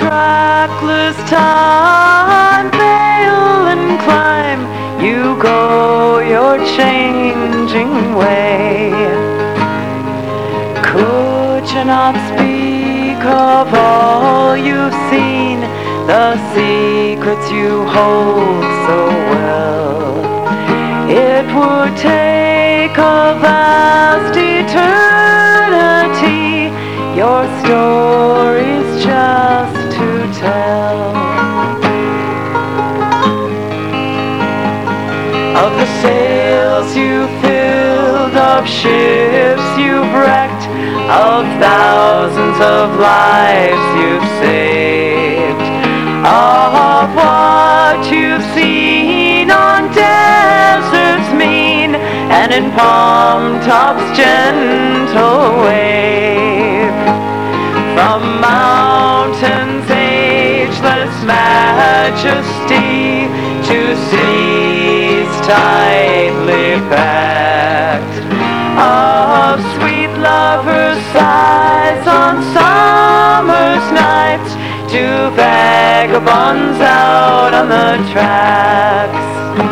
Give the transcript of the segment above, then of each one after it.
trackless time, fail and climb, you go your changing way. Could you not speak of all you've seen, the secrets you hold so well? It would take a vast eternity, your story's just to tell. Of the sails you filled, of ships you've wrecked, of thousands of lives you've saved, of what you've seen on deserts mean and in palm tops gentle wave. From mountains' ageless majesty to seas tightly packed, of sweet lovers' sighs on summer's nights to vagabonds out on the tracks.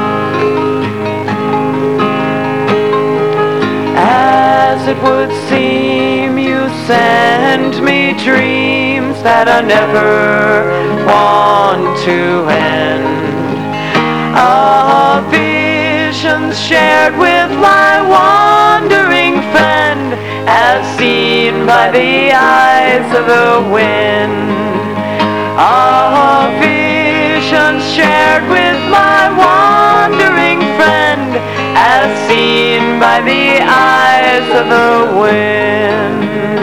As it would seem, you send me dreams that I never want to end, of visions shared with my wandering friend, as seen by the eyes of the wind, of visions shared with my wandering friend, as seen by the eyes of the wind.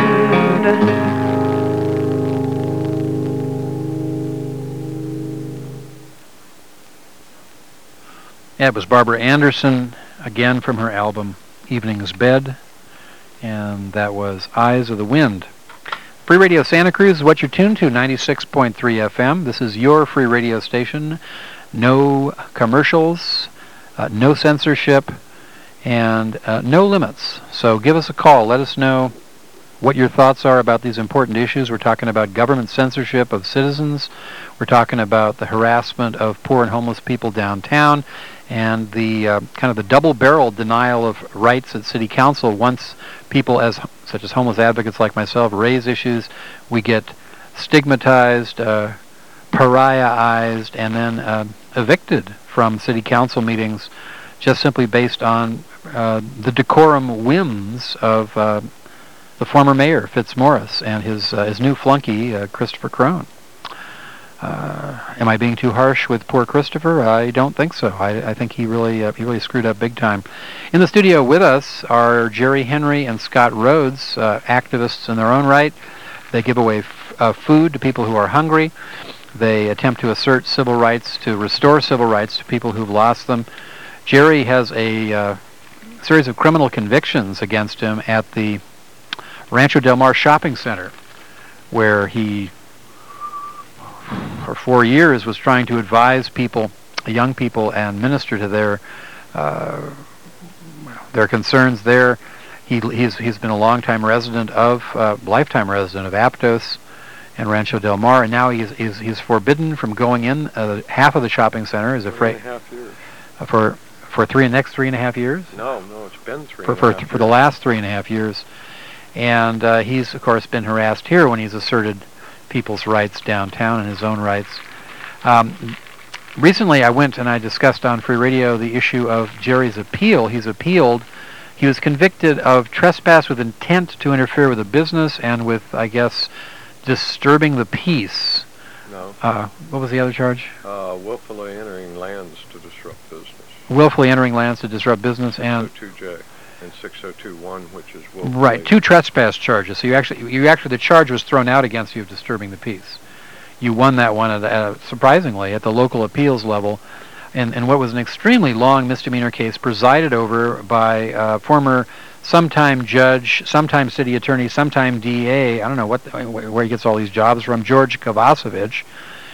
Yeah, it was Barbara Anderson, again from her album Evening's Bed, and that was Eyes of the Wind. Free Radio Santa Cruz is what you're tuned to, 96.3 FM. This is your free radio station. No commercials, no censorship, and no limits. So give us a call. Let us know what your thoughts are about these important issues. We're talking about government censorship of citizens. We're talking about the harassment of poor and homeless people downtown, and the kind of the double-barrel denial of rights at City Council. Once people such as homeless advocates like myself raise issues, we get stigmatized, pariahized, and then evicted from City Council meetings just simply based on the decorum whims of the former mayor, Fitzmaurice, and his new flunky, Christopher Crone. Am I being too harsh with poor Christopher? I don't think so. I think he really screwed up big time. In the studio with us are Jerry Henry and Scott Rhodes, activists in their own right. They give away food to people who are hungry. They attempt to assert civil rights, to restore civil rights to people who've lost them. Jerry has a series of criminal convictions against him at the Rancho Del Mar Shopping Center, where he, for 4 years, was trying to advise people, young people, and minister to their concerns there. He's been a longtime resident lifetime resident of Aptos and Rancho Del Mar, and now he's forbidden from going in half of the shopping center. Is afraid 3.5 years. For next 3.5 years. No, it's been 3.5 years. For the last 3.5 years, and he's of course been harassed here when he's asserted people's rights downtown and his own rights. Recently I went and I discussed on Free Radio the issue of Jerry's appeal. He's appealed. He was convicted of trespass with intent to interfere with a business and with, I guess, disturbing the peace. No. What was the other charge? Willfully entering lands to disrupt business. Willfully entering lands to disrupt business and 602J and 6021, which is willfully. Right, 2 trespass charges. So you actually the charge was thrown out against you of disturbing the peace. You won that one surprisingly at the local appeals level, and what was an extremely long misdemeanor case presided over by former sometime judge, sometime city attorney, sometime DA. I don't know where he gets all these jobs from. George Kovacevic,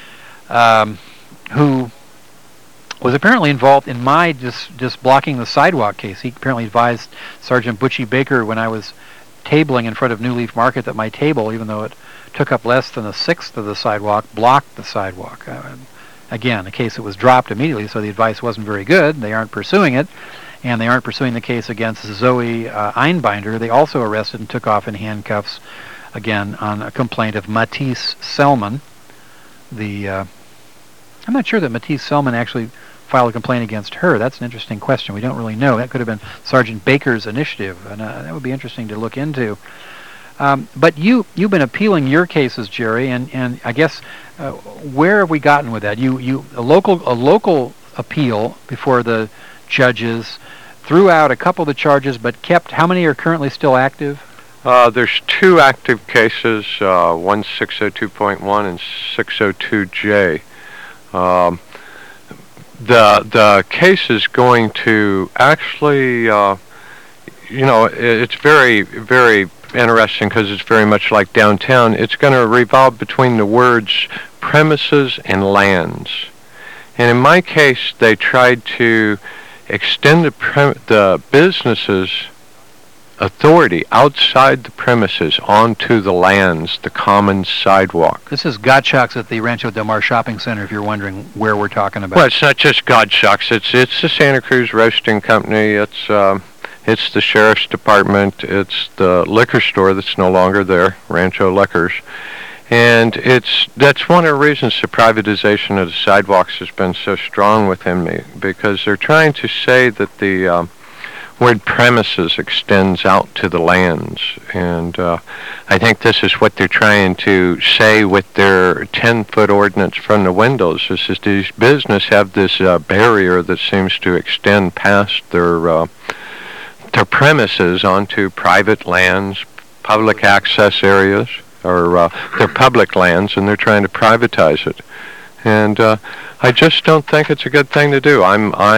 who was apparently involved in my just blocking the sidewalk case. He apparently advised Sergeant Butchie Baker when I was tabling in front of New Leaf Market that my table, even though it took up less than a sixth of the sidewalk, blocked the sidewalk. Again, a case that was dropped immediately, so the advice wasn't very good. They aren't pursuing it, and they aren't pursuing the case against Zoe Einbinder. They also arrested and took off in handcuffs, again, on a complaint of Matisse Selman. I'm not sure that Matisse Selman actually filed a complaint against her. That's an interesting question. We don't really know. That could have been Sergeant Baker's initiative, and that would be interesting to look into. But you've been appealing your cases, Jerry, and I guess where have we gotten with that? A local appeal before the judges, threw out a couple of the charges, but kept. How many are currently still active? There's 2 active cases, one 602.1 and 602J. The case is going to actually, it's very, very interesting because it's very much like downtown. It's going to revolve between the words premises and lands. And in my case, they tried to extend the business's authority outside the premises onto the lands, the common sidewalk. This is Gottschalk's at the Rancho Del Mar Shopping Center, if you're wondering where we're talking about. Well, it's not just Gottschalk's. It's the Santa Cruz Roasting Company. It's the Sheriff's Department. It's the liquor store that's no longer there, Rancho Liquors. And that's one of the reasons the privatization of the sidewalks has been so strong within me, because they're trying to say that the word premises extends out to the lands, and I think this is what they're trying to say with their 10-foot ordinance from the windows. Is that these businesses have this barrier that seems to extend past their premises onto private lands, public access areas, or their public lands, and they're trying to privatize it. And I just don't think it's a good thing to do.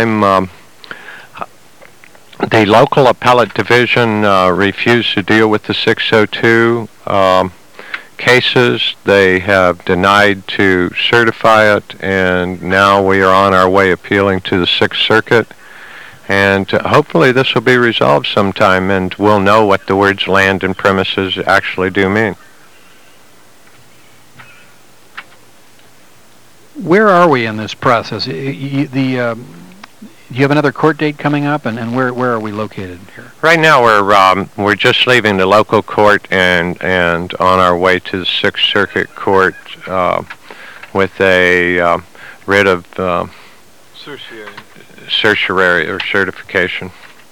The local appellate division refused to deal with the 602 cases. They have denied to certify it, and now we are on our way appealing to the Sixth Circuit. And hopefully this will be resolved sometime, and we'll know what the words land and premises actually do mean. Where are we in this process? Do you have another court date coming up, and where are we located here? Right now we're just leaving the local court and on our way to the Sixth Circuit Court with a writ of certiorari or certification.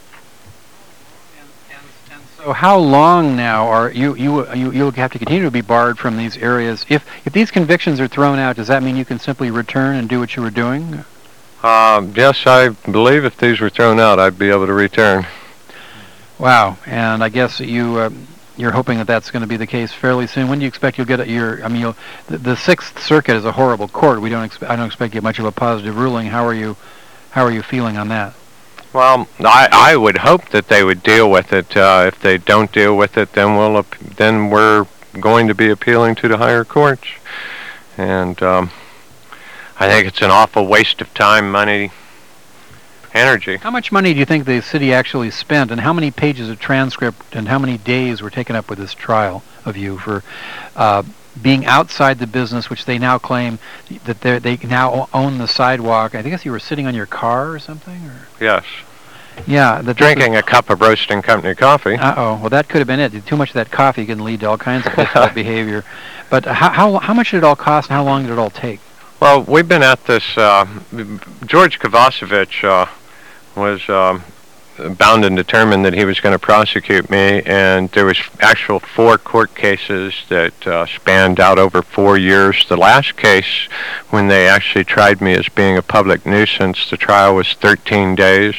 And so how long now are you'll have to continue to be barred from these areas? If these convictions are thrown out, does that mean you can simply return and do what you were doing? Yes, I believe if these were thrown out, I'd be able to return. Wow, and I guess you're hoping that that's going to be the case fairly soon. When do you expect you'll get the Sixth Circuit is a horrible court. I don't expect you get much of a positive ruling. How are you feeling on that? Well, I would hope that they would deal with it. If they don't deal with it, then we're going to be appealing to the higher courts, and I think it's an awful waste of time, money, energy. How much money do you think the city actually spent, and how many pages of transcript and how many days were taken up with this trial of you for being outside the business, which they now claim that they now own the sidewalk? I guess you were sitting on your car or something? Or? Yes. Yeah. Drinking a cup of Roasting Company coffee. Well, that could have been it. Too much of that coffee can lead to all kinds of difficult behavior. But how much did it all cost, and how long did it all take? Well, we've been at this. George Kovacevic was bound and determined that he was going to prosecute me, and there was actual 4 court cases that spanned out over 4 years. The last case, when they actually tried me as being a public nuisance, the trial was 13 days.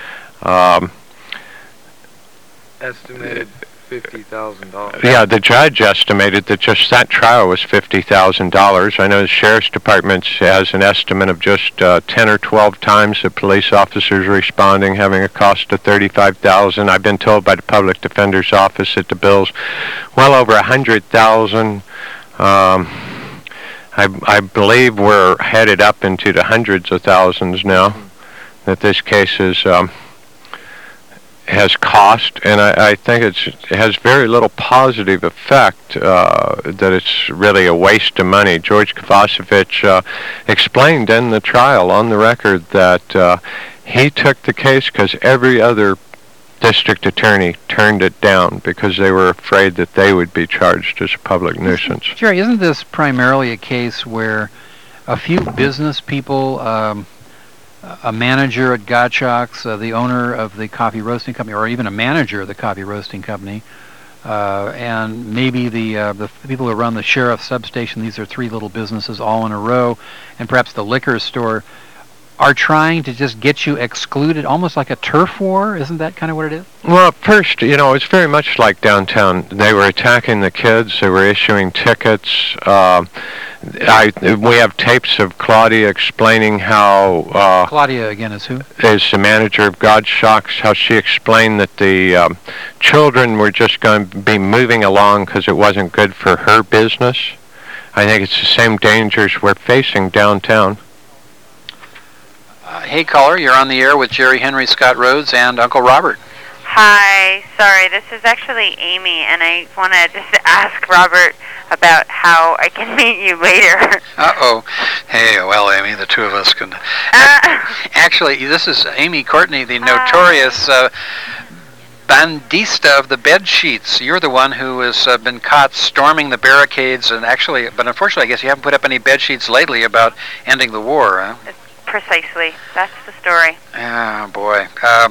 Estimated $50,000. Yeah, the judge estimated that just that trial was $50,000. I know the Sheriff's Department has an estimate of just 10 or 12 times the police officers responding, having a cost of $35,000. I've been told by the Public Defender's Office that the bill's well over $100,000. I believe we're headed up into the hundreds of thousands now. That this case is has cost, and I think it has very little positive effect, that it's really a waste of money. George Kovacevic explained in the trial on the record that he took the case because every other district attorney turned it down because they were afraid that they would be charged as a public nuisance. Jerry, isn't this primarily a case where a few business people, a manager at Gottschalk's, the owner of the coffee roasting company, or even a manager of the coffee roasting company, and maybe the people who run the sheriff's substation, these are three little businesses all in a row, and perhaps the liquor store, are trying to just get you excluded, almost like a turf war? Isn't that kind of what it is? Well, first, it's very much like downtown. They were attacking the kids. They were issuing tickets. We have tapes of Claudia explaining how... Claudia, again, is who? Is the manager of Gottschalk's, how she explained that the children were just going to be moving along because it wasn't good for her business. I think it's the same dangers we're facing downtown. Hey, caller, you're on the air with Jerry Henry, Scott Rhodes, and Uncle Robert. Hi, sorry, this is actually Amy, and I want to just ask Robert about how I can meet you later. Uh-oh. Hey, well, Amy, the two of us can... Actually, this is Amy Courtney, the notorious bandista of the bed sheets. You're the one who has been caught storming the barricades, and actually, but unfortunately, I guess you haven't put up any bed sheets lately about ending the war, huh? Precisely. That's the story. Oh, boy.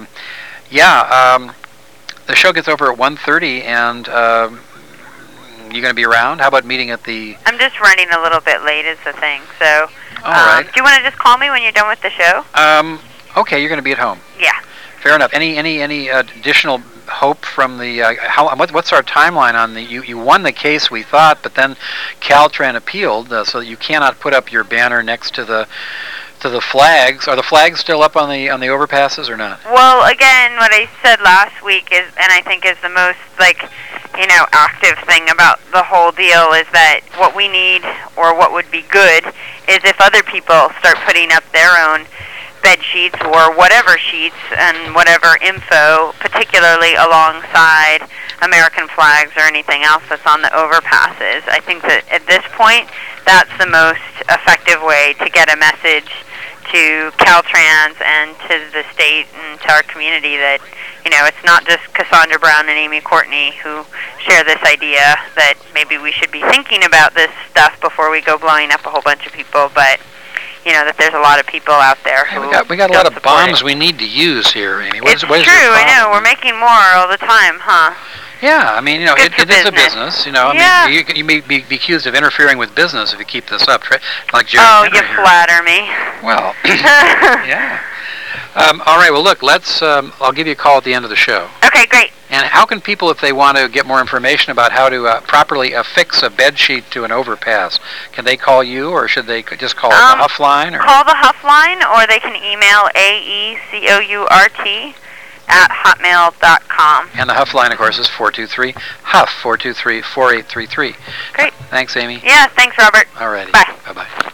The show gets over at 1:30, and you going to be around? How about meeting at the... I'm just running a little bit late is the thing, so... All right. Do you want to just call me when you're done with the show? Okay, you're going to be at home. Yeah. Fair enough. Any additional hope from the... what's our timeline on the... You won the case, we thought, but then Caltran appealed, so you cannot put up your banner next to the flags. Are the flags still up on the overpasses or not? Well, again, what I said last week is, and I think is the most active thing about the whole deal, is that what we need, or what would be good, is if other people start putting up their own bed sheets or whatever sheets and whatever info, particularly alongside American flags or anything else that's on the overpasses. I think that at this point, that's the most effective way to get a message to Caltrans and to the state and to our community that, it's not just Cassandra Brown and Amy Courtney who share this idea that maybe we should be thinking about this stuff before we go blowing up a whole bunch of people, but, that there's a lot of people out there who we got a lot of bombs we need to use here, Amy. It's true, I know. We're making more all the time, huh? Yeah, I mean, it is a business. I mean, you may be accused of interfering with business if you keep this up, like Jerry Henry you here. flatter me. Well, yeah. All right, well, look, I'll give you a call at the end of the show. Okay, great. And how can people, if they want to get more information about how to properly affix a bed sheet to an overpass, can they call you, or should they just call the Huff line? Or? Call the Huff line, or they can email AECOURT at hotmail.com. And the Huff line, of course, is 423-HUFF, 423-4833. Great. Thanks, Amy. Yeah, thanks, Robert. All righty. Bye. Bye-bye.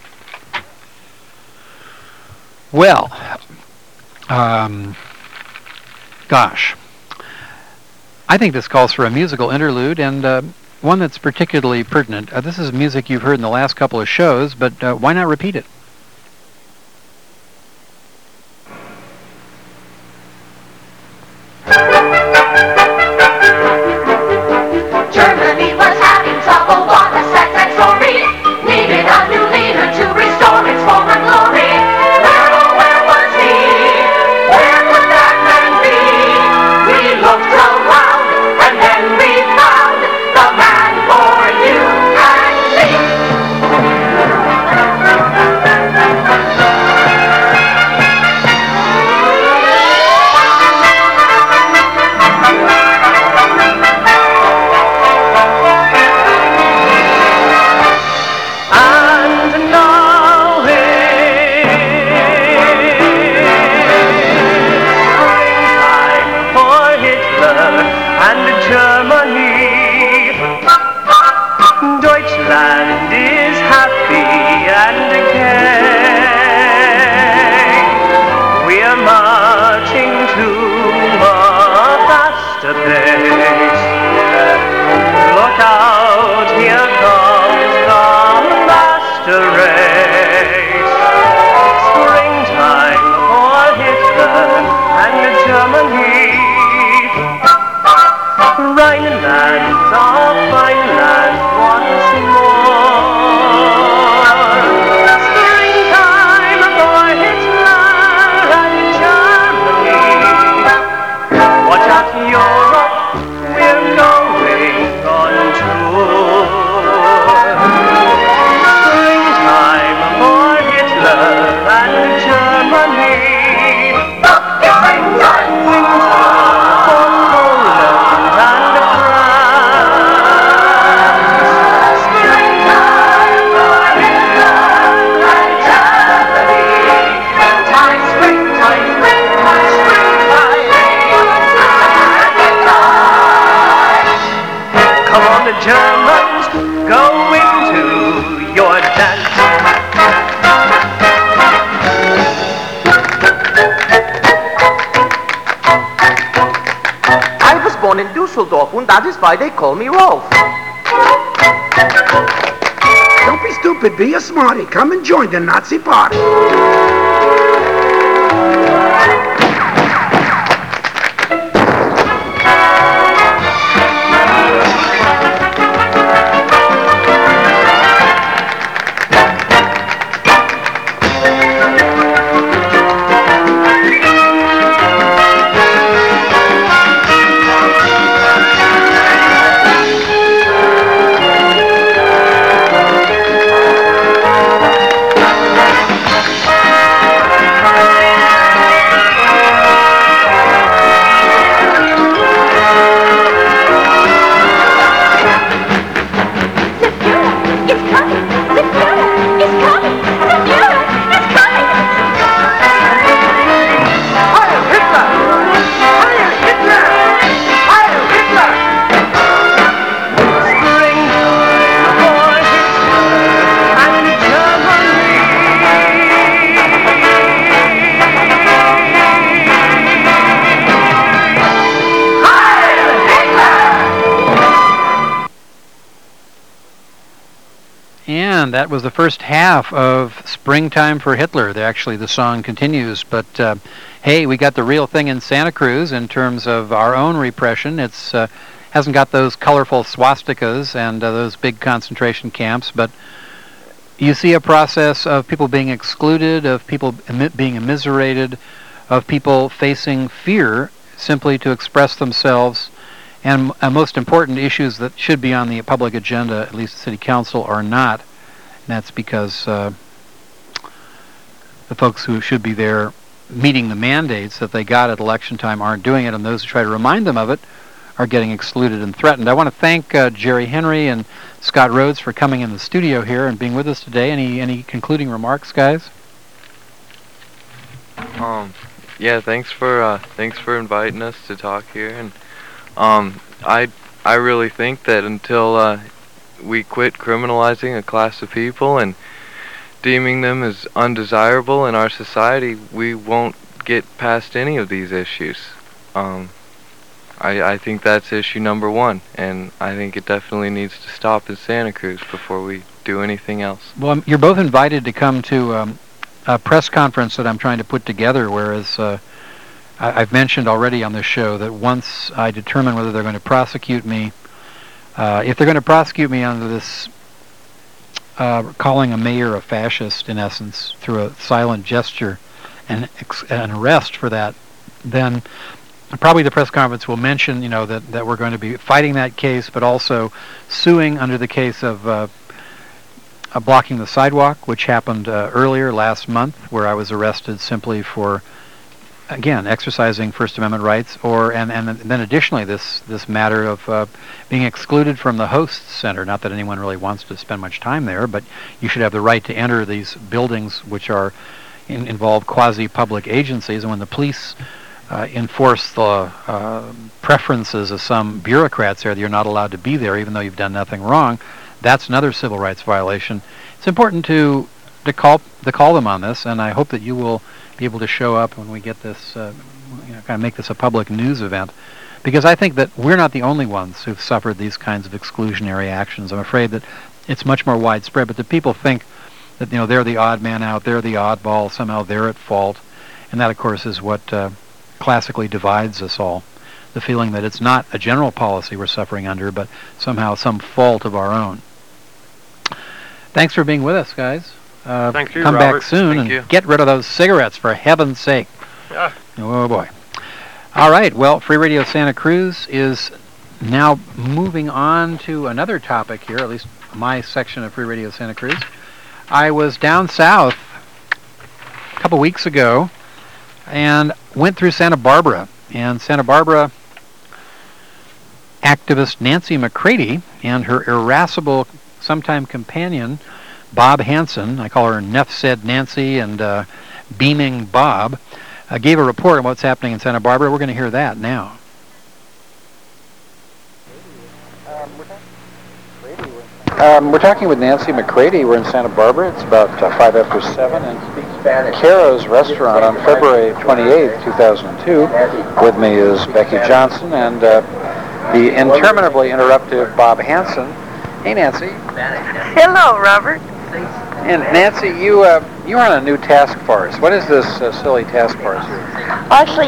Well, gosh, I think this calls for a musical interlude, and one that's particularly pertinent. This is music you've heard in the last couple of shows, but why not repeat it? Germany was having trouble, what a sad story. Needed a new leader to restore its former glory. Where was he? Where could that man be? We looked around, and then we found the man for you and me. fine land, our fine land once more. Springtime for Hitler and Germany. Watch out, Europe, we're going on tour. Springtime for Hitler and Germany. Springtime for Poland and France. Springtime for Hitler and Germany. Springtime, springtime, springtime, springtime. Come on, the Germans, go into your dance. I was born in Dusseldorf, and that is why they call me Rolf. Don't be stupid, be a smarty. Come and join the Nazi party. And that was the first half of Springtime for Hitler. Actually, the song continues, but hey, we got the real thing in Santa Cruz in terms of our own repression. It's hasn't got those colorful swastikas and those big concentration camps, but you see a process of people being excluded, of people being immiserated, of people facing fear simply to express themselves, and most important, issues that should be on the public agenda, at least the city council, are not. And that's because the folks who should be there meeting the mandates that they got at election time aren't doing it, and those who try to remind them of it are getting excluded and threatened. I want to thank Jerry Henry and Scott Rhodes for coming in the studio here and being with us today. Any concluding remarks, guys? Yeah, thanks for inviting us to talk here, and I really think that until we quit criminalizing a class of people and deeming them as undesirable in our society, we won't get past any of these issues. I think that's issue number one, and I think it definitely needs to stop in Santa Cruz before we do anything else. Well, you're both invited to come to a press conference that I'm trying to put together, whereas I've mentioned already on this show that once I determine whether they're going to prosecute me, if they're going to prosecute me under this calling a mayor a fascist, in essence, through a silent gesture and an arrest for that, then probably the press conference will mention, that we're going to be fighting that case, but also suing under the case of blocking the sidewalk, which happened earlier last month, where I was arrested simply for, again, exercising First Amendment rights, and then additionally this matter of being excluded from the host center. Not that anyone really wants to spend much time there, but you should have the right to enter these buildings, which are involve quasi-public agencies, and when the police enforce the preferences of some bureaucrats there, that you're not allowed to be there even though you've done nothing wrong, that's another civil rights violation. It's important to call them on this, and I hope that you will be able to show up when we get this, kind of make this a public news event, because I think that we're not the only ones who've suffered these kinds of exclusionary actions. I'm afraid that it's much more widespread, but the people think that they're the odd man out, they're the oddball, somehow they're at fault, and that, of course, is what classically divides us all. the feeling that it's not a general policy we're suffering under, but somehow some fault of our own. Thanks for being with us, guys. Thank you, Come Robert. back soon Thank and you. get rid of those cigarettes, for heaven's sake. Yeah. Oh, boy. All right, well, Free Radio Santa Cruz is now moving on to another topic here, at least my section of Free Radio Santa Cruz. I was down south a couple weeks ago and went through Santa Barbara. And Santa Barbara activist Nancy McCready and her irascible sometime companion, Bob Hansen, I call her Nuff Said Nancy and Beaming Bob, gave a report on what's happening in Santa Barbara. We're going to hear that now. We're talking with Nancy McCready. We're in Santa Barbara. It's about 5 after 7, and Caro's Restaurant on February 28th, 2002. With me is Becky Johnson and the interminably interruptive Bob Hansen. Hey, Nancy. Hello, Robert. And Nancy, you are on a new task force. What is this silly task force here? Actually,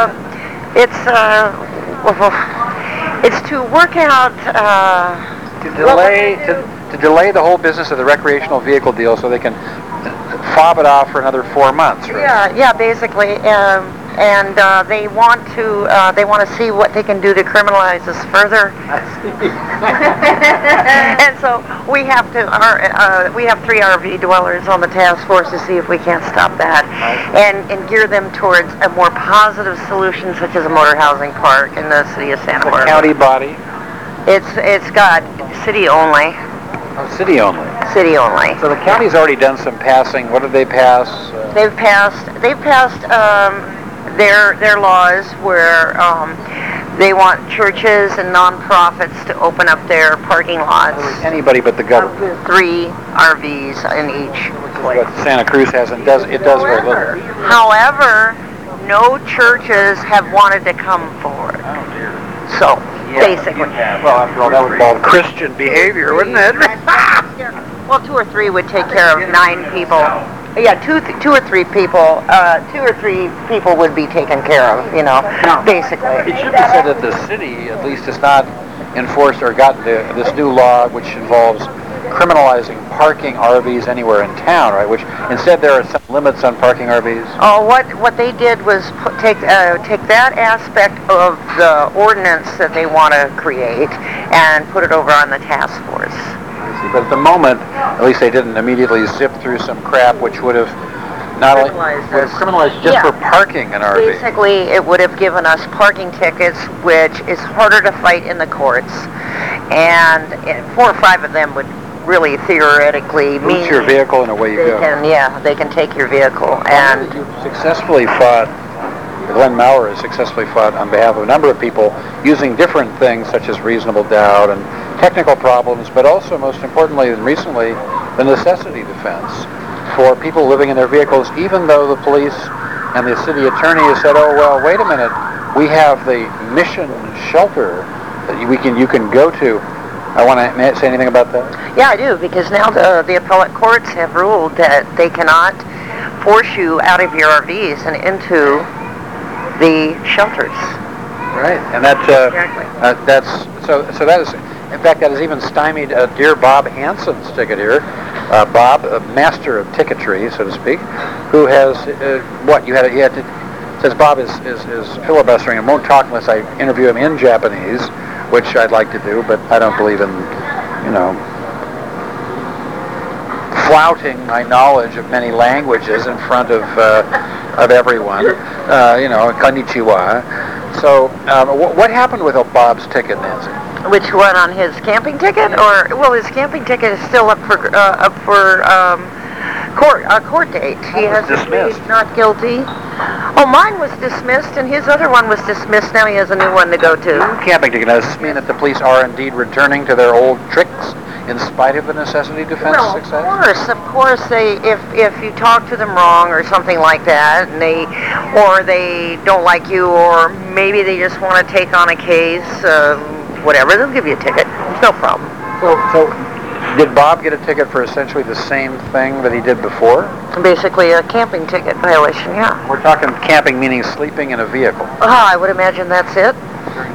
it's to work out. To delay the whole business of the recreational vehicle deal so they can fob it off for another 4 months, right? Yeah, basically, and they want to see what they can do to criminalize us further. And so we have we have 3 RV dwellers on the task force to see if we can't stop that, and gear them towards a more positive solution, such as a motor housing park in the city of Santa Barbara. County body? It's got city only. Oh, city only. City only. So the county's already done some passing. What did they pass? They've passed their laws where they want churches and nonprofits to open up their parking lots. Anybody but the government. 3 RVs in each place. What Santa Cruz has, and it does very little. However, no churches have wanted to come forward. Oh dear. So, basically. Well, after all, that would involve Christian behavior, wouldn't it? Well, 2 or 3 would take care of 9 people. Yeah, 2 or 3 people. 2 or 3 people would be taken care of. Basically. It should be said that the city, at least, has not enforced or gotten this new law, which involves criminalizing parking RVs anywhere in town, right? Which instead there are some limits on parking RVs. Oh, what they did was take that aspect of the ordinance that they want to create and put it over on the task force. But at the moment, at least they didn't immediately zip through some crap which would have not only criminalized just for parking an RV. Basically, it would have given us parking tickets, which is harder to fight in the courts, and 4 or 5 of them would really theoretically mean your vehicle and away you go. They can take your vehicle. And you successfully fought. Glenn Maurer has successfully fought on behalf of a number of people using different things such as reasonable doubt and technical problems, but also, most importantly and recently, the necessity defense for people living in their vehicles, even though the police and the city attorney has said, oh, well, wait a minute, we have the Mission Shelter that you can go to. I want to say anything about that? Yeah, I do, because now the appellate courts have ruled that they cannot force you out of your RVs and into the shelters. Right, and that's in fact, that has even stymied dear Bob Hansen's ticket here. Bob, a master of ticketry, so to speak, who has says Bob is filibustering and won't talk unless I interview him in Japanese, which I'd like to do, but I don't believe in, flouting my knowledge of many languages in front of everyone. Konnichiwa. So, what happened with Bob's ticket, Nancy? Which one, on his camping ticket, or his camping ticket is still up for court date. He has dismissed. Not guilty. Oh, mine was dismissed, and his other one was dismissed. Now he has a new one to go to. Camping ticket. Does this mean that the police are indeed returning to their old tricks in spite of the necessity defense success? Of course, if you talk to them wrong or something like that, and they don't like you, or maybe they just want to take on a case, whatever, they'll give you a ticket. No problem. So did Bob get a ticket for essentially the same thing that he did before? Basically a camping ticket violation, yeah. We're talking camping meaning sleeping in a vehicle. I would imagine that's it.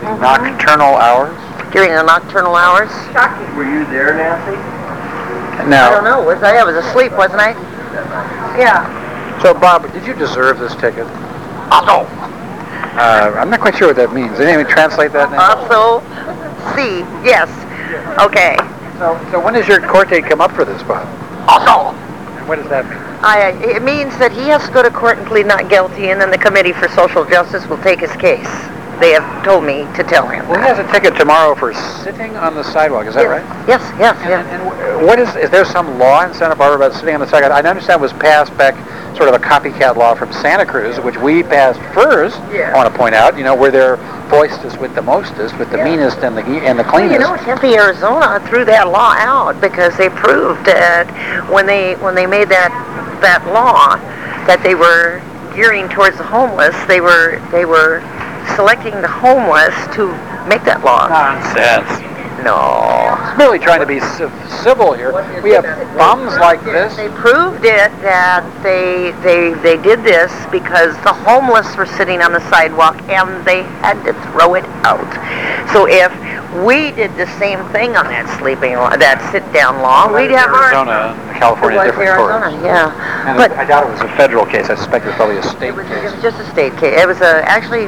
Nocturnal hours? During the nocturnal hours. Were you there, Nancy? No. I don't know. I was asleep, wasn't I? Yeah. So, Bob, did you deserve this ticket? Also. I'm not quite sure what that means. Did anyone translate that now? Also. See. Yes. Okay. So when does your court date come up for this, Bob? Also. And what does that mean? It means that he has to go to court and plead not guilty, and then the Committee for Social Justice will take his case. They have told me to tell him. Well, he has a ticket tomorrow for sitting on the sidewalk. Is that right? Yes. And what is there some law in Santa Barbara about sitting on the sidewalk? I understand it was passed back, sort of a copycat law from Santa Cruz, which we passed first. Yeah. I want to point out, where they're boistous with the mostest, with the meanest and the cleanest. Tempe, Arizona threw that law out because they proved that when they made that law that they were gearing towards the homeless, they were selecting the homeless to make that law. Nonsense. No. It's really trying to be civil here. We have bums like this. They proved it that they did this because the homeless were sitting on the sidewalk and they had to throw it out. So if we did the same thing on that sit-down law, we'd have Arizona and California different courts. Yeah. And I doubt it was a federal case. I suspect it was probably a state case. It was just a state case. It was actually.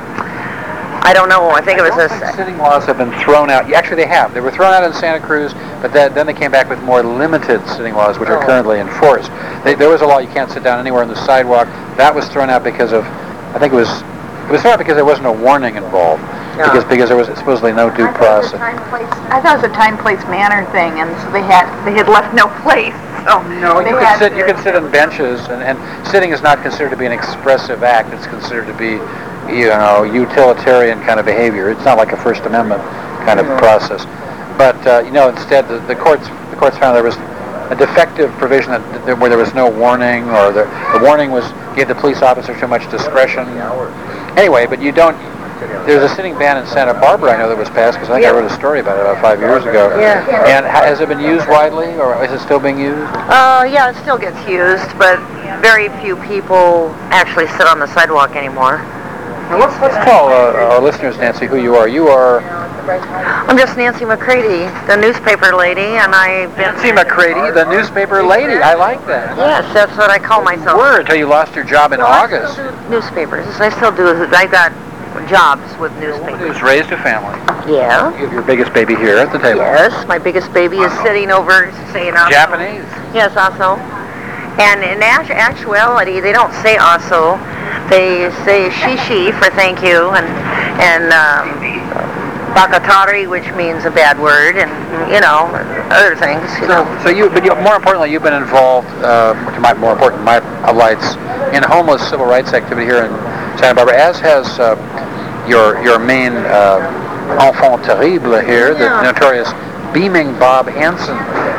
I don't know. I think it was sitting laws have been thrown out. Actually, they have. They were thrown out in Santa Cruz, but then they came back with more limited sitting laws, which are currently enforced. There was a law you can't sit down anywhere on the sidewalk. That was thrown out because of, I think it was thrown out because there wasn't a warning involved. Yeah. Because there was supposedly no due process. I thought it was a time, place, manner thing, and so they had left no place. So no, you can sit on benches, and sitting is not considered to be an expressive act. It's considered to be utilitarian kind of behavior. It's not like a First Amendment kind of process. But instead, the courts found there was a defective provision where there was no warning, or the warning gave the police officer too much discretion. Anyway, but there's a sitting ban in Santa Barbara, I know, that was passed, because I think I wrote a story about it about 5 years ago. Yeah. And has it been used widely, or is it still being used? Yeah, it still gets used, but very few people actually sit on the sidewalk anymore. Now let's tell our listeners, Nancy, who you are. You are... I'm just Nancy McCready, the newspaper lady, and I've been... Nancy McCready, the newspaper lady. I like that. Yes, that's what I call myself. Word, until you lost your job in August. I still do newspapers. I still do. I got jobs with newspapers. Who's raised a family. Yeah. You have your biggest baby here at the table. Yes, my biggest baby is sitting over saying also. Japanese? Yes, also. And in actuality, they don't say also. They say shishi for thank you, and bakatari, which means a bad word, and other things. But more importantly, you've been involved. More important, my lights in homeless civil rights activity here in Santa Barbara, as has your main enfant terrible here, the notorious Beaming Bob Hansen,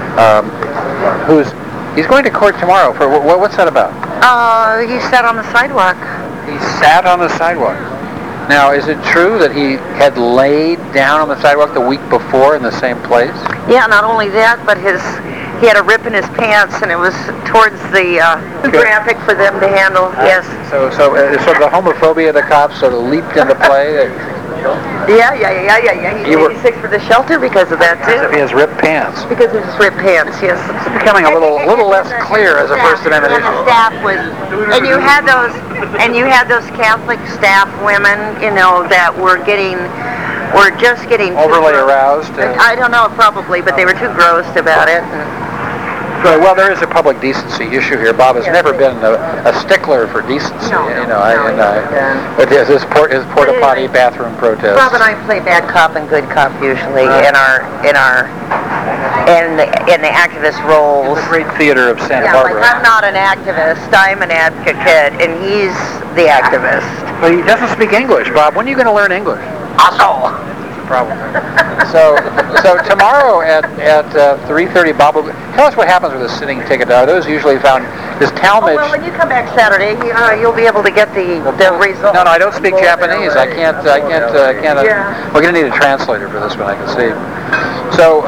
he's going to court tomorrow for what's that about? He sat on the sidewalk. He sat on the sidewalk. Now, is it true that he had laid down on the sidewalk the week before in the same place? Yeah, not only that, but he had a rip in his pants, and it was towards the graphic for them to handle. Yes. So sort of the homophobia of the cops sort of leaped into play. Yeah. He's 86 for the shelter because of that too. He has ripped pants. Because of his ripped pants, yes. It's becoming a little less clear as a First Amendment issue. Staff and you had those Catholic staff women, that were just getting overly aroused. I don't know, probably, but they were too gross about it. Right. Well, there is a public decency issue here. Bob has never been a stickler for decency. But his porta potty bathroom protest. Bob and I play bad cop and good cop usually in the activist roles. The great theater of Santa Barbara. I'm not an activist. I'm an advocate, and he's the activist. But he doesn't speak English, Bob. When are you going to learn English? Also. Problem. So tomorrow at 3:30, Bob will tell us what happens with a sitting ticket. Are those usually found? Does Talmadge? Well, when you come back Saturday, you'll be able to get the result. No, I don't speak Japanese. I can't. Yeah. We're going to need a translator for this one, I can see. So,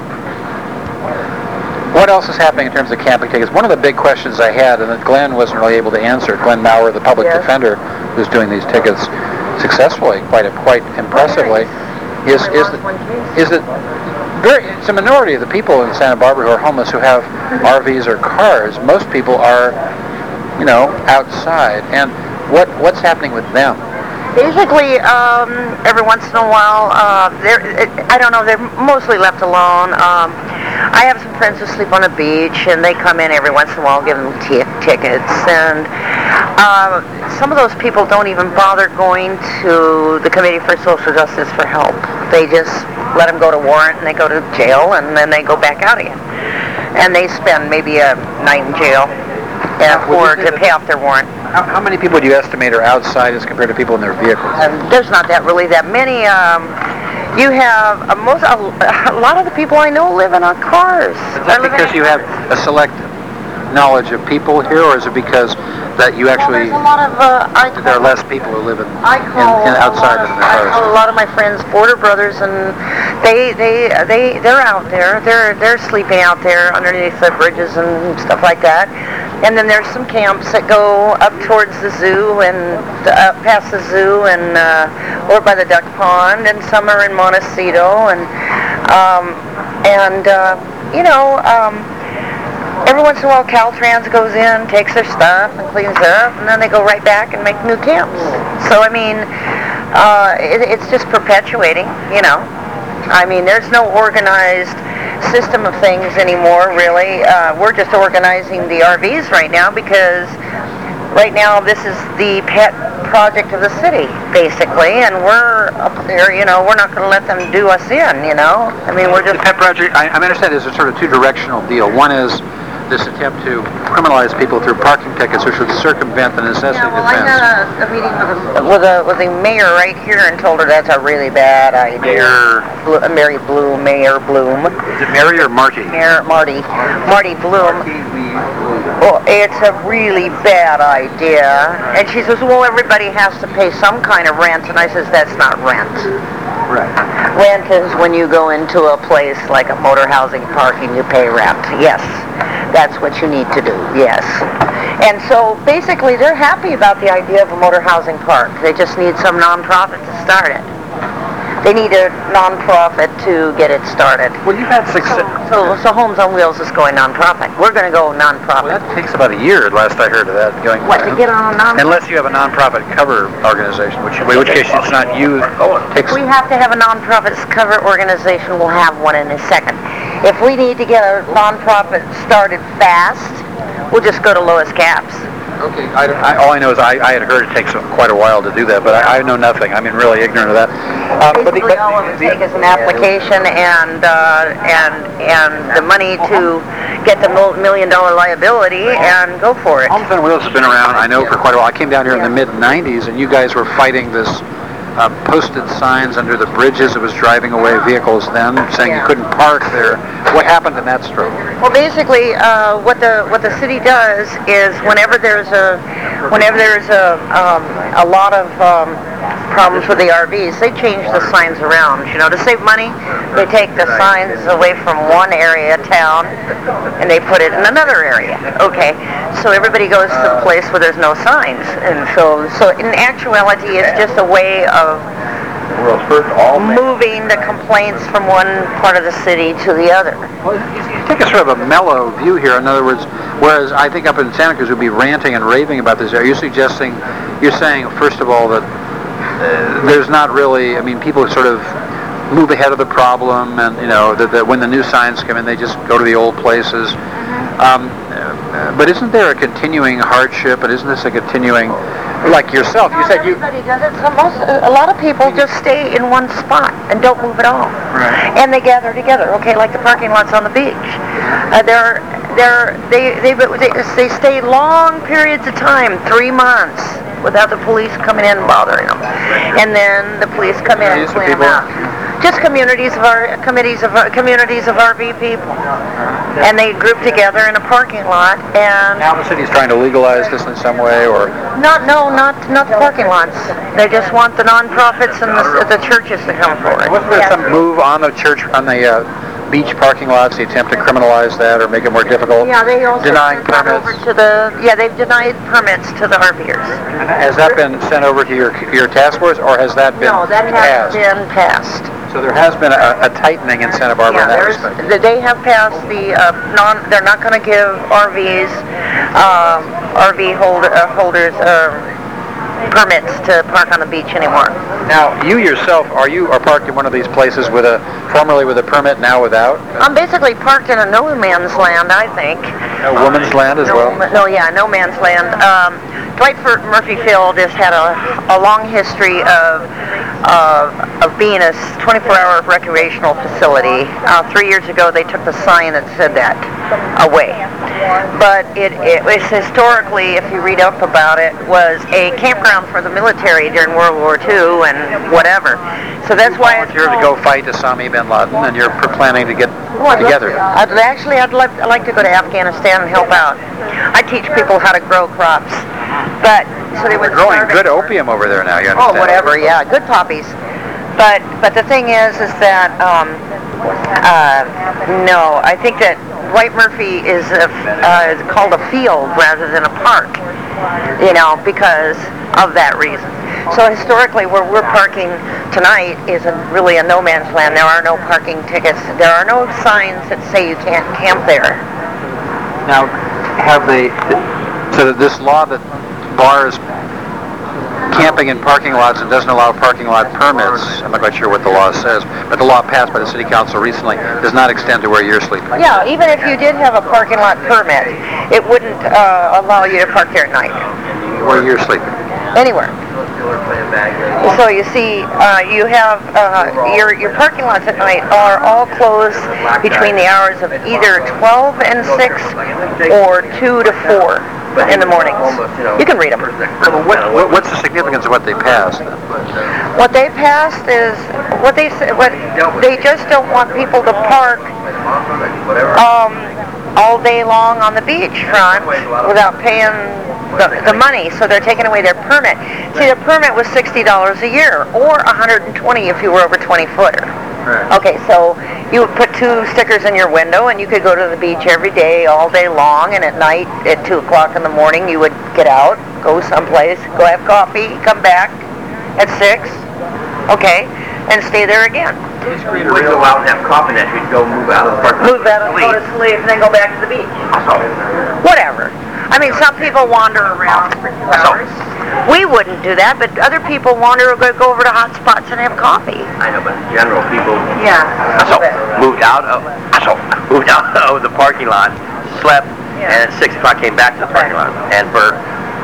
what else is happening in terms of camping tickets? One of the big questions I had, and that Glenn wasn't really able to answer, Glenn Maurer, the public defender, who's doing these tickets, successfully, quite impressively. Is it it's a minority of the people in Santa Barbara who are homeless who have RVs or cars. Most people are, outside. And what's happening with them? Basically, every once in a while, I don't know, they're mostly left alone. I have some friends who sleep on the beach, and they come in every once in a while, give them tickets. And some of those people don't even bother going to the Committee for Social Justice for help. They just let them go to warrant, and they go to jail, and then they go back out again. And they spend maybe a night in jail to pay off their warrant. How many people do you estimate are outside as compared to people in their vehicles? There's not really that many. You have a lot of the people I know live in cars. Is that because you have a select knowledge of people here, or is it because that you actually there's a lot of there are less people who live in outside of the cars? I call a lot of my friends border brothers, and they're out there. They're sleeping out there underneath the bridges and stuff like that. And then there's some camps that go up towards the zoo and past the zoo and or by the duck pond, and some are in Montecito, and every once in a while Caltrans goes in, takes their stuff and cleans up, and then they go right back and make new camps. So I mean, it's just perpetuating, I mean, there's no organized system of things anymore, really. We're just organizing the RVs right now because right now this is the pet project of the city, basically, and we're up there, we're not going to let them do us in, I mean, we're just... The pet project, I understand, is a sort of two-directional deal. One is this attempt to criminalize people through parking tickets, which would circumvent the necessity defense. I had a meeting with the mayor right here and told her that's a really bad idea. Mary Bloom, Mayor Bloom. Is it Mary or Marty? Marty Bloom. Well, it's a really bad idea. And she says, well, everybody has to pay some kind of rent. And I says, that's not rent. Right. Rent is when you go into a place like a motor housing park and you pay rent. Yes, that's what you need to do. Yes. And so basically they're happy about the idea of a motor housing park. They just need some nonprofit to start it. They need a nonprofit to get it started. Well, you've had success. So Homes on Wheels is going nonprofit. We're going to go nonprofit. Well, that takes about a year, last I heard of that. What, to get on a nonprofit? Unless you have a nonprofit cover organization, in which case it's not you. If we have to have a nonprofit cover organization, we'll have one in a second. If we need to get a nonprofit started fast, we'll just go to lowest caps. Okay, all I know is I had heard it takes quite a while to do that, but I know nothing. I'm really ignorant of that. Basically, all it takes is an application and the money to get the $1 million liability and go for it. Homes on Wheels has been around, I know, for quite a while. I came down here in the mid-'90s, and you guys were fighting this posted signs under the bridges that was driving away vehicles then, saying you couldn't park there. What happened in that struggle? Well, basically, what the city does is whenever there's a lot of problems with the RVs, they change the signs around. To save money, they take the signs away from one area of town and they put it in another area. Okay, so everybody goes to the place where there's no signs, and so in actuality, it's just a way of moving the complaints from one part of the city to the other. Well, you take a sort of a mellow view here. In other words, whereas I think up in Santa Cruz we'd be ranting and raving about this, are you suggesting, you're saying, first of all, that there's not really, I mean, people sort of move ahead of the problem, and, that when the new signs come in, they just go to the old places. But isn't there a continuing hardship, and isn't this a continuing, like yourself, you said everybody does it. A lot of people just stay in one spot and don't move at all. Right. And they gather together, okay, like the parking lots on the beach. They stay long periods of time, 3 months, without the police coming in and bothering them. And then the police come in and clean them out. Just communities of RV people, and they group together in a parking lot. And now the city's trying to legalize this in some way, or not the parking lots. They just want the nonprofits and the churches to come forward. Wasn't there some move on the church on the beach parking lots, the attempt to criminalize that or make it more difficult? Yeah, they also denying sent that permits. over to the. Yeah, they've denied permits to the RVers. Has that been sent over to your task force, or has that been No, that passed? hasn't been passed. So there has been a tightening in Santa Barbara in that respect. They have passed the they're not going to give RVs, RV holders permits to park on the beach anymore. Now, you yourself, are parked in one of these places formerly with a permit, now without? I'm basically parked in a no man's land, I think. No woman's land as well? No man's land. Dwight Murphy Field has had a long history of being a 24-hour recreational facility. 3 years ago, they took the sign that said that away. But it was historically, if you read up about it, was a campground for the military during World War II and whatever. So that's why it's You're to go fight Osama bin Laden, and you're planning to get together. I'd like to go to Afghanistan and help out. I teach people how to grow crops. But so they would growing good opium over there now, you understand? Oh, whatever, yeah, good poppies. But the thing is that no, I think that Dwight Murphy is called a field rather than a park, because of that reason. So historically, where we're parking tonight is really a no man's land. There are no parking tickets. There are no signs that say you can't camp there. Now, so this law that bars camping in parking lots and doesn't allow parking lot permits, I'm not quite sure what the law says, but the law passed by the city council recently does not extend to where you're sleeping. Yeah, even if you did have a parking lot permit, it wouldn't allow you to park there at night. Where you're sleeping? Anywhere. So you see, you have your parking lots at night are all closed between the hours of either 12 and 6 or 2 to 4 in the mornings. You can read them. What's the significance of what they passed? What they passed is what they just don't want people to park all day long on the beachfront without paying the money, so they're taking away their permit. See, the permit was $60 a year, or $120 if you were over 20-footer. Right. Okay, so you would put 2 stickers in your window, and you could go to the beach every day, all day long, and at night, at 2 o'clock in the morning, you would get out, go someplace, go have coffee, come back at 6, okay, and stay there again. You would go out and have coffee, and you'd go move out of the park. Move out and go to sleep, and then go back to the beach. Whatever. I mean, some people wander around for 2 hours. We wouldn't do that, but other people wander or go over to hot spots and have coffee. I know, but in general, people moved out of the parking lot, slept, and at 6 o'clock came back to the parking lot. And for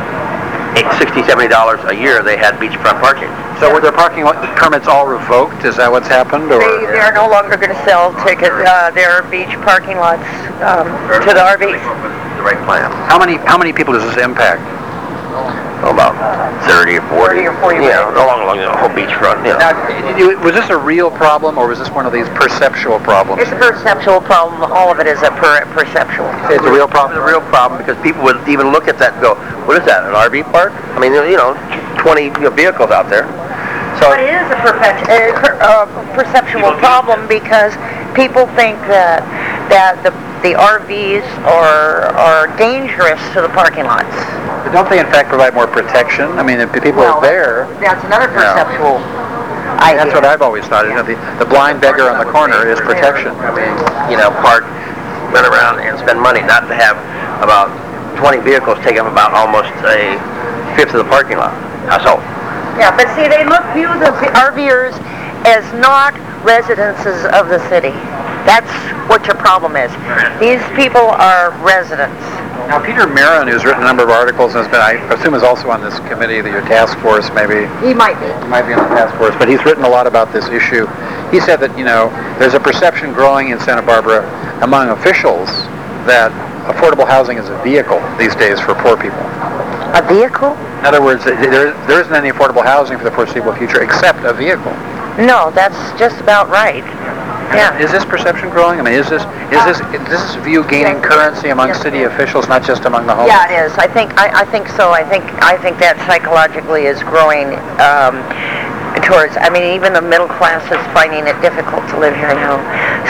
$60, $70 a year, they had beachfront parking. So were their parking permits all revoked? Is that what's happened? Or? They are no longer going to sell tickets. Their beach parking lots to the RVs. The right plan. How many people does this impact? About 30 or 40. 30 or 40. Yeah, along the whole beachfront. Yeah. Now, was this a real problem, or was this one of these perceptual problems? It's a perceptual problem. All of it is a perceptual. It's a real problem? It's a real problem because people would even look at that and go, what is that, an RV park? I mean, 20 vehicles out there. So but it is a perceptual problem because people think that the RVs are dangerous to the parking lots. But don't they in fact provide more protection? I mean, if people are there... That's another perceptual idea. That's what I've always thought. Yeah. The blind beggar on the corner is protection. I mean, park, run around and spend money, not to have about 20 vehicles take up about almost a fifth of the parking lot. So. Yeah, but see, they view the RVers as not residences of the city. That's what your problem is. These people are residents. Now, Peter Marin, who's written a number of articles and has been, I assume, is also on this committee, your task force, maybe. He might be. He might be on the task force, but he's written a lot about this issue. He said that, there's a perception growing in Santa Barbara among officials that affordable housing is a vehicle these days for poor people. A vehicle? In other words, there isn't any affordable housing for the foreseeable future except a vehicle. No, that's just about right. Yeah. Is this perception growing? I mean, is this view gaining currency among city officials, not just among the homeless? Yeah, it is. I think so. I think that psychologically is growing towards. I mean, even the middle class is finding it difficult to live here now.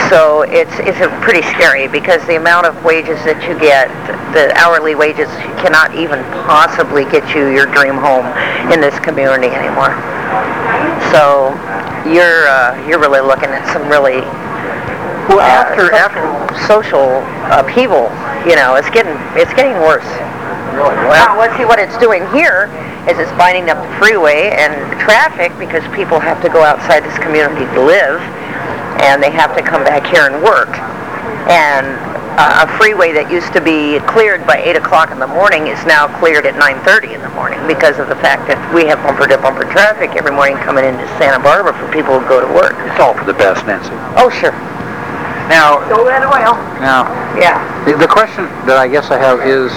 So it's pretty scary because the amount of wages that you get, the hourly wages, cannot even possibly get you your dream home in this community anymore. So you're really looking at some really social upheaval. You know, it's getting worse. Really? Now, let's see what it's doing here is it's binding up the freeway and traffic because people have to go outside this community to live, and they have to come back here and work. And a freeway that used to be cleared by 8 o'clock in the morning is now cleared at 9:30 in the morning because of the fact that we have bumper-to-bumper traffic every morning coming into Santa Barbara for people who go to work. It's all for the best, Nancy. Oh, sure. Now, Go that oil. now, Yeah. the question that I guess I have is,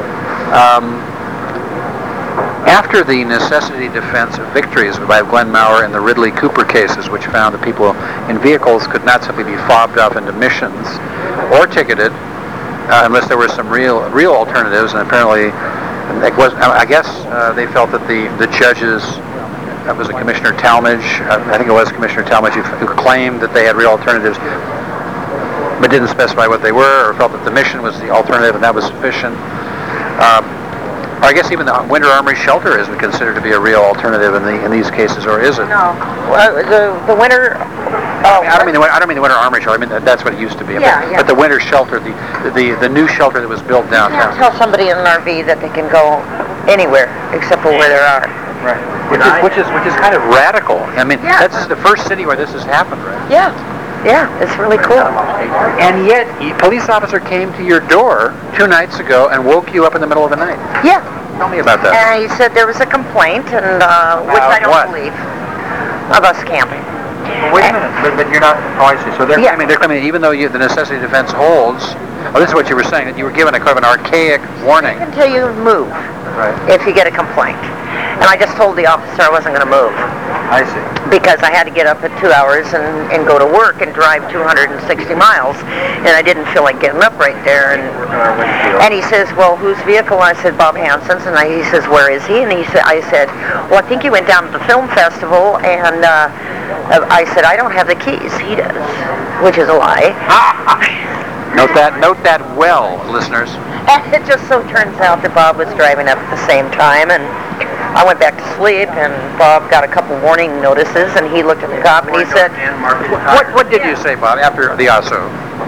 after the necessity defense victories by Glenn Maurer and the Ridley Cooper cases, which found that people in vehicles could not simply be fobbed off into missions or ticketed unless there were some real alternatives, and apparently it was, I guess they felt that the judges, that was Commissioner Talmadge, I think it was Commissioner Talmadge who claimed that they had real alternatives but didn't specify what they were, or felt that the mission was the alternative and that was sufficient. Or I guess even the Winter Armory Shelter isn't considered to be a real alternative in these cases, or is it? No. The winter. I don't mean the Winter Armory Shelter. I mean that's what it used to be. But the winter shelter, the new shelter that was built downtown. You can't tell somebody in an RV that they can go anywhere except for where they are. Right. Which is kind of radical. I mean, that's the first city where this has happened, right? Yeah. Yeah, it's really cool. And yet, a police officer came to your door 2 nights ago and woke you up in the middle of the night. Yeah. Tell me about that. And he said there was a complaint, and which I don't believe, of us camping. Well, wait a minute, but you're not. Oh, I see. So they're claiming even though the necessity defense holds. Oh, this is what you were saying, that you were given a kind of an archaic warning. Until you move. Right. If you get a complaint. And I just told the officer I wasn't going to move. I see. Because I had to get up at 2 hours and go to work and drive 260 miles, and I didn't feel like getting up right there. And he says, "Well, whose vehicle?" I said, "Bob Hansen's." And he says, "Where is he?" And I said, "Well, I think he went down to the film festival." And I said, "I don't have the keys. He does," which is a lie. Note that well, listeners. And it just so turns out that Bob was driving up at the same time, and I went back to sleep, and Bob got a couple warning notices, and he looked at the cop, and he said, What did you say, Bob, after the ASO?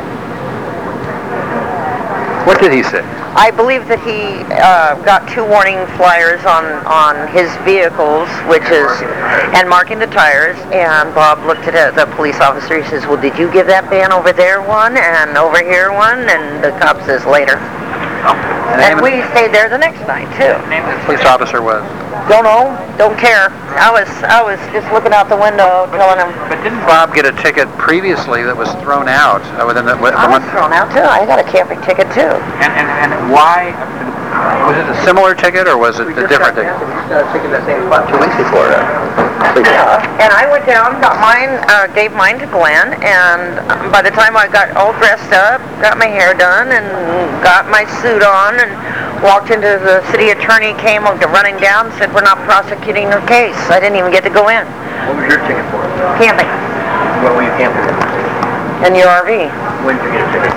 What did he say? I believe that he got 2 warning flyers on his vehicles, and marking the tires, and Bob looked at the police officer. He says, "Well, did you give that van over there one, and over here one?" And the cop says, "Later." And we stayed there the next night, too. The name of the police officer was? Don't know. Don't care. I was just looking out the window telling him. But didn't Bob get a ticket previously that was thrown out within the I was thrown out, too. I got a camping ticket, too. And why? Was it a similar ticket, or was it a different ticket? Taking that same spot 2 weeks before. And I went down, got mine, gave mine to Glenn, and by the time I got all dressed up, got my hair done, and got my suit on, and walked into the city attorney, came running down, and said, "We're not prosecuting your case." I didn't even get to go in. What was your ticket for? Camping. Where were you camping? In your RV. When did you get a ticket?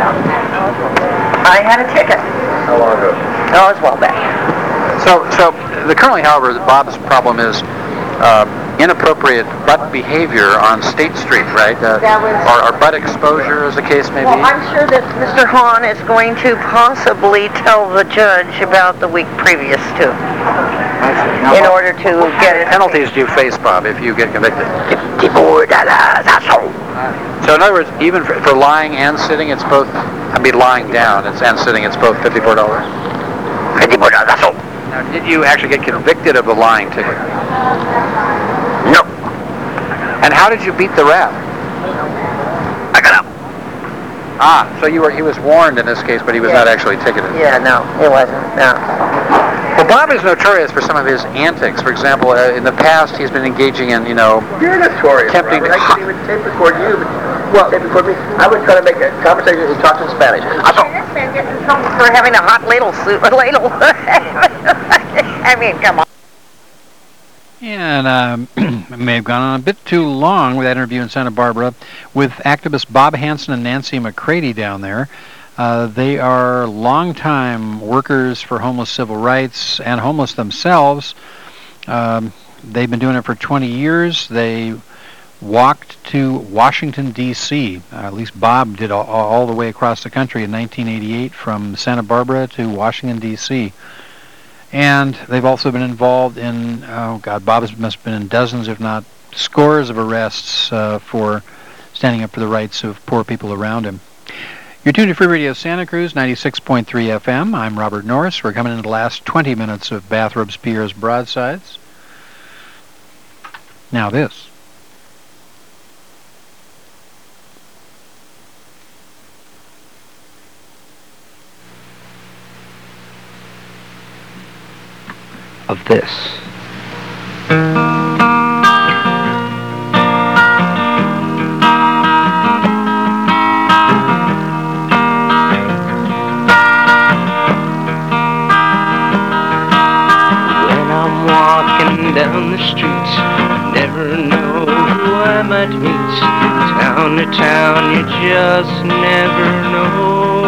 I had a ticket. How long ago? Oh, it was well back. So currently, however, Bob's problem is inappropriate butt behavior on State Street, right? Or butt exposure, as the case may be. Well, I'm sure that Mr. Hahn is going to possibly tell the judge about the week previous to, in order to get it. Penalties do you face, Bob, if you get convicted? $54, that's all. So in other words, even for lying and sitting, it's both. I mean, lying down and sitting, it's both $54. $54, that's all. Now, did you actually get convicted of the lying ticket? No. And how did you beat the rap? I got up. So he was warned in this case, but he was not actually ticketed. Yeah, no, it wasn't. No. Well, Bob is notorious for some of his antics. For example, in the past, he's been engaging in, You're notorious, tempting. Robert. I couldn't even tape record you, but tape record me. I was trying to make a conversation and talk in Spanish. This man gets in trouble for having a hot ladle. I mean, come on. And it may have gone on a bit too long with that interview in Santa Barbara with activists Bob Hanson and Nancy McCready down there. They are longtime workers for homeless civil rights and homeless themselves. They've been doing it for 20 years. They walked to Washington, D.C. At least Bob did all the way across the country in 1988 from Santa Barbara to Washington, D.C. And they've also been involved in, Bob must have been in dozens, if not scores of arrests for standing up for the rights of poor people around him. You're tuned to Free Radio Santa Cruz, 96.3 FM. I'm Robert Norris. We're coming into the last 20 minutes of Bathrobes Pierre's Broadsides. Now this. Of this. Down the streets, never know who I might meet. Town to town, you just never know.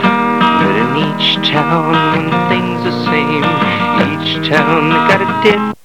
But in each town, one thing's the same. Each town got a different